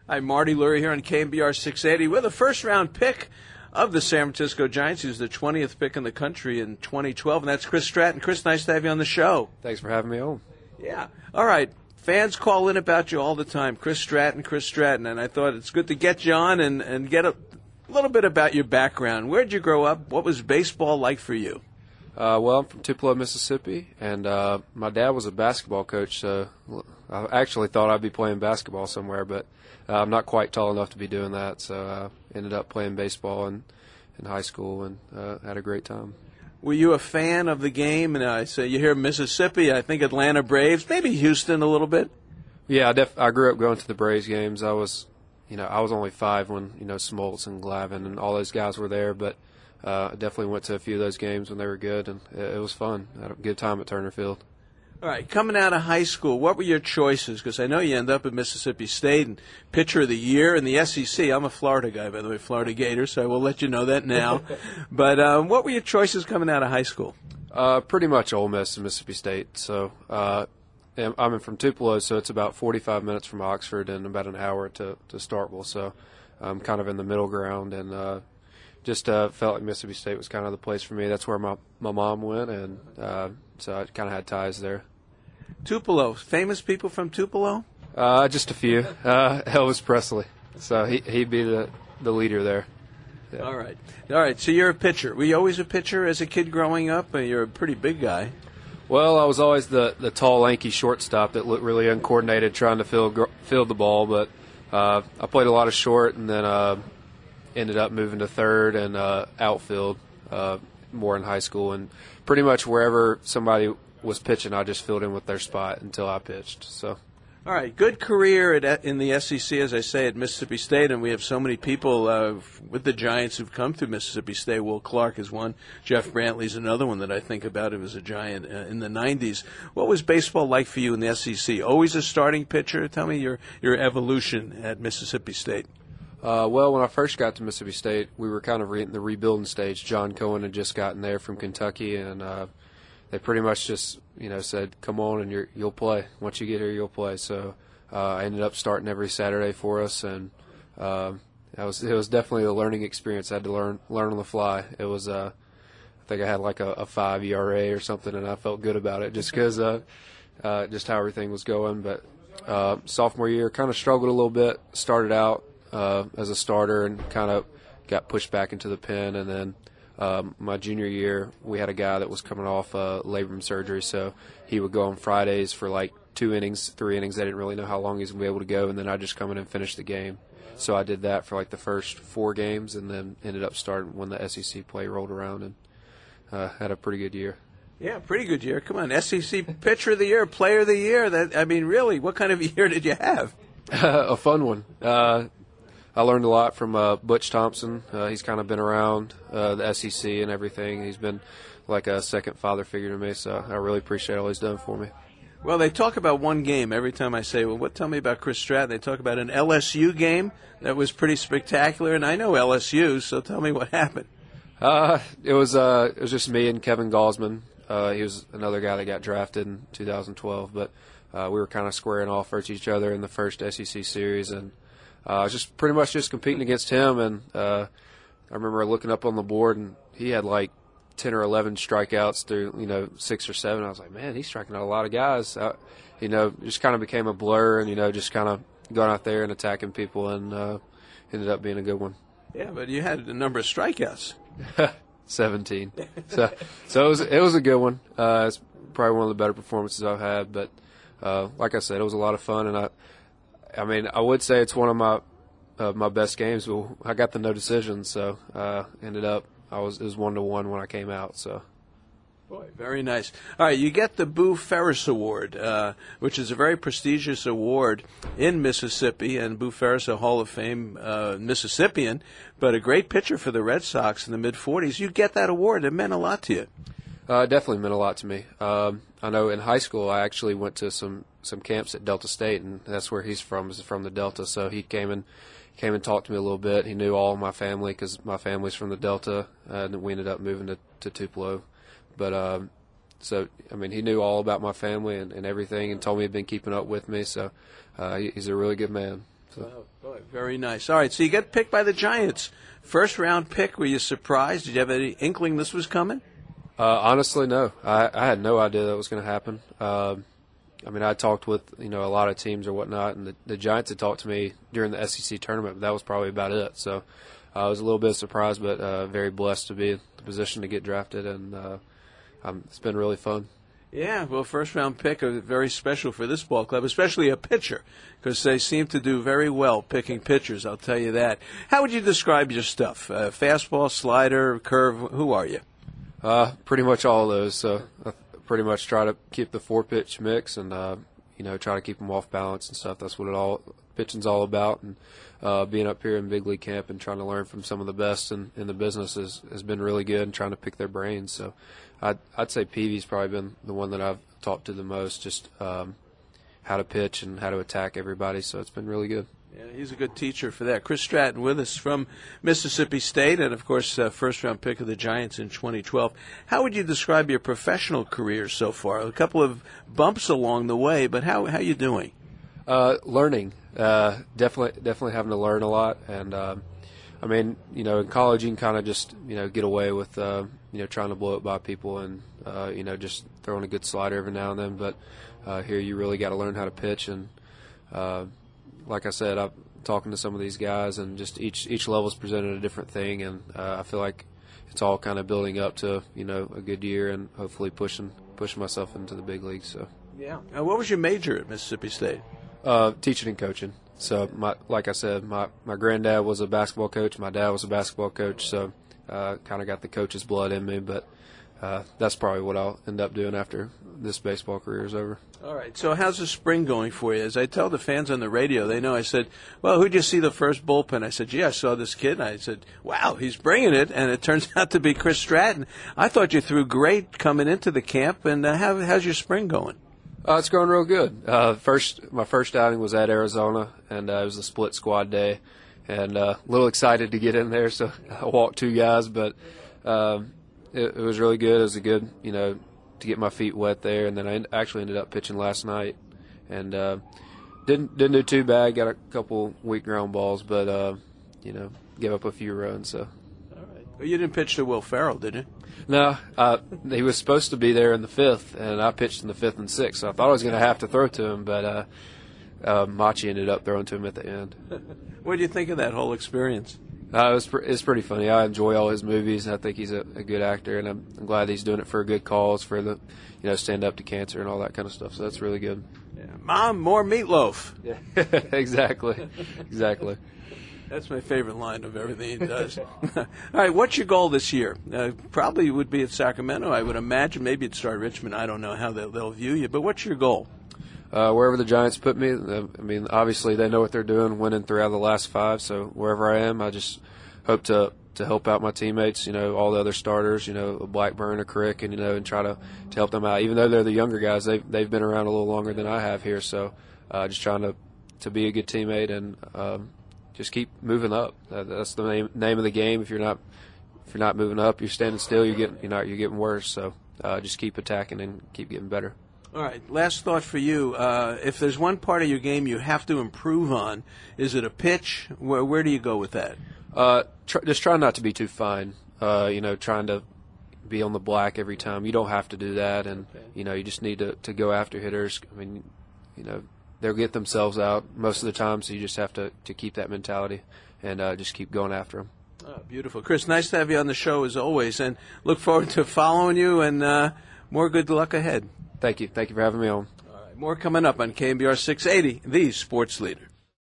Hi, Marty Lurie here on KBR 680. We're the first-round pick of the San Francisco Giants. He was the 20th pick in the country in 2012, and that's Chris Stratton. Chris, nice to have you on the show. Thanks for having me on. Yeah. All right. Fans call in about you all the time. Chris Stratton. And I thought it's good to get you on and get a little bit about your background. Where'd you grow up? What was baseball like for you? Well, I'm from Tupelo, Mississippi, and my dad was a basketball coach, so I actually thought I'd be playing basketball somewhere, but I'm not quite tall enough to be doing that, so I ended up playing baseball in high school and had a great time. Were you a fan of the game? And I say you hear Mississippi, I think Atlanta Braves, maybe Houston a little bit. Yeah, I grew up going to the Braves games. I was only 5 when Smoltz and Glavine and all those guys were there, but I definitely went to a few of those games when they were good, and it was fun. I had a good time at Turner Field. All right, coming out of high school, what were your choices? Because I know you end up at Mississippi State and Pitcher of the Year in the SEC. I'm a Florida guy, by the way, Florida Gator, so I will let you know that now. But what were your choices coming out of high school? Pretty much Ole Miss and Mississippi State. So I'm from Tupelo, so it's about 45 minutes from Oxford and about an hour to Starkville. So I'm kind of in the middle ground, and just felt like Mississippi State was kind of the place for me. That's where my mom went, and so I kind of had ties there. Tupelo, famous people from Tupelo? Just a few. Elvis Presley. So he'd be the leader there. Yeah. All right. So you're a pitcher. Were you always a pitcher as a kid growing up? You're a pretty big guy. Well, I was always the tall, lanky shortstop that looked really uncoordinated trying to field the ball, but I played a lot of short and then ended up moving to third and outfield more in high school. And pretty much wherever somebody was pitching, I just filled in with their spot until I pitched. So. All right, good career in the SEC, as I say, at Mississippi State, and we have so many people with the Giants who've come through Mississippi State. Will Clark is one. Jeff Brantley's another one that I think about who was a Giant in the 90s. What was baseball like for you in the SEC? Always a starting pitcher? Tell me your evolution at Mississippi State. Well, when I first got to Mississippi State, we were kind of in the rebuilding stage. John Cohen had just gotten there from Kentucky, and they pretty much just said, "Come on, and you'll play. Once you get here, you'll play." So I ended up starting every Saturday for us, and it was definitely a learning experience. I had to learn on the fly. It was I think I had like a 5 ERA or something, and I felt good about it just because just how everything was going. But sophomore year, kind of struggled a little bit. Started out as a starter and kind of got pushed back into the pen, and then my junior year, we had a guy that was coming off labrum surgery, so he would go on Fridays for like 2 innings, 3 innings. I didn't really know how long he was going to be able to go, and then I'd just come in and finish the game. So I did that for like the first 4 games, and then ended up starting when the SEC play rolled around, and had a pretty good year. Yeah, pretty good year. Come on, SEC Pitcher of the Year, Player of the Year. Really, what kind of year did you have? A fun one. I learned a lot from Butch Thompson. He's kind of been around the SEC and everything. He's been like a second father figure to me, so I really appreciate all he's done for me. Well, they talk about one game every time I say, well, tell me about Chris Stratton. They talk about an LSU game that was pretty spectacular, and I know LSU, so tell me what happened. It was just me and Kevin Gausman. He was another guy that got drafted in 2012, but we were kind of squaring off versus each other in the first SEC series, and just pretty much just competing against him. And I remember looking up on the board, and he had like 10 or 11 strikeouts through 6 or 7. I was like, man, he's striking out a lot of guys. Just kind of became a blur, and just kind of going out there and attacking people, and ended up being a good one. Yeah, but you had a number of strikeouts. 17. So it was a good one. It's probably one of the better performances I've had. But like I said, it was a lot of fun, and I would say it's one of my best games. Well, I got the no decision, so ended up it was 1-1 when I came out. So. Boy, very nice. All right, you get the Boo Ferris Award, which is a very prestigious award in Mississippi, and Boo Ferris, a Hall of Fame Mississippian, but a great pitcher for the Red Sox in the mid-'40s. You get that award. It meant a lot to you. Definitely meant a lot to me. I know in high school I actually went to some camps at Delta State, and that's where he's from, is from the Delta. So he came and talked to me a little bit. He knew all of my family because my family's from the Delta, and we ended up moving to Tupelo. But he knew all about my family and everything, and told me he'd been keeping up with me. So he's a really good man. So. Oh, boy, very nice. All right, so you get picked by the Giants. First round pick, were you surprised? Did you have any inkling this was coming? Honestly, no. I had no idea that was going to happen. I mean, I talked with, a lot of teams or whatnot, and the Giants had talked to me during the SEC tournament, but that was probably about it. So I was a little bit surprised, but very blessed to be in the position to get drafted, and it's been really fun. Yeah, well, first-round pick is very special for this ball club, especially a pitcher, because they seem to do very well picking pitchers, I'll tell you that. How would you describe your stuff? Fastball, slider, curve, who are you? Pretty much all of those. So I pretty much try to keep the 4-pitch mix and, try to keep them off balance and stuff. That's what pitching's all about. And being up here in big league camp and trying to learn from some of the best in the business has been really good, and trying to pick their brains. So I'd say Peavy's probably been the one that I've talked to the most, just how to pitch and how to attack everybody. So it's been really good. Yeah, he's a good teacher for that. Chris Stratton with us from Mississippi State, and, of course, first-round pick of the Giants in 2012. How would you describe your professional career so far? A couple of bumps along the way, but how you doing? Learning. Definitely having to learn a lot. And, in college you can kind of just, get away with, trying to blow it by people and, just throwing a good slider every now and then. But here you really got to learn how to pitch. And like I said, I'm talking to some of these guys, and just each level's presented a different thing. And I feel like it's all kind of building up to, a good year and hopefully pushing myself into the big leagues. So. Yeah. What was your major at Mississippi State? Teaching and coaching. So, like I said, my granddad was a basketball coach. My dad was a basketball coach. So, kind of got the coach's blood in me. But that's probably what I'll end up doing after this baseball career is over. All right. So, how's the spring going for you? As I tell the fans on the radio, they know. I said, "Well, who'd you see the first bullpen?" I said, "Gee, I saw this kid." And I said, "Wow, he's bringing it." And it turns out to be Chris Stratton. I thought you threw great coming into the camp. And how's your spring going? It's going real good. My first outing was at Arizona, and it was a split squad day, and a little excited to get in there. So I walked 2 guys, but it was really good. It was a good, to get my feet wet there, and then I actually ended up pitching last night, and didn't do too bad. Got a couple weak ground balls, but gave up a few runs. So. All right. Well, you didn't pitch to Will Ferrell, did you? No, he was supposed to be there in the 5th, and I pitched in the 5th and 6th, so I thought I was going to have to throw to him, but Machi ended up throwing to him at the end. What do you think of that whole experience? It's pretty funny. I enjoy all his movies, and I think he's a good actor, and I'm glad he's doing it for a good cause, for the stand up to cancer and all that kind of stuff. So that's really good. Yeah. Mom, more meatloaf. Yeah, exactly. That's my favorite line of everything he does. All right, what's your goal this year? Probably would be at Sacramento, I would imagine. Maybe it'd start Richmond. I don't know how they'll view you. But what's your goal? Wherever the Giants put me. Obviously they know what they're doing, winning 3 out of the last 5. So wherever I am, I just hope to help out my teammates, all the other starters, Blackburn, a Crick, and try to help them out. Even though they're the younger guys, they've been around a little longer than I have here. So just trying to be a good teammate and just keep moving up. That's the name of the game. If you're not moving up, you're standing still. You're getting worse. So just keep attacking and keep getting better. All right. Last thought for you. If there's one part of your game you have to improve on, is it a pitch? Where do you go with that? Just try not to be too fine. Trying to be on the black every time. You don't have to do that, and you just need to go after hitters. They'll get themselves out most of the time, so you just have to keep that mentality and just keep going after them. Oh, beautiful. Chris, nice to have you on the show as always, and look forward to following you, and more good luck ahead. Thank you. Thank you for having me on. All right, more coming up on KNBR 680, the Sports Leader.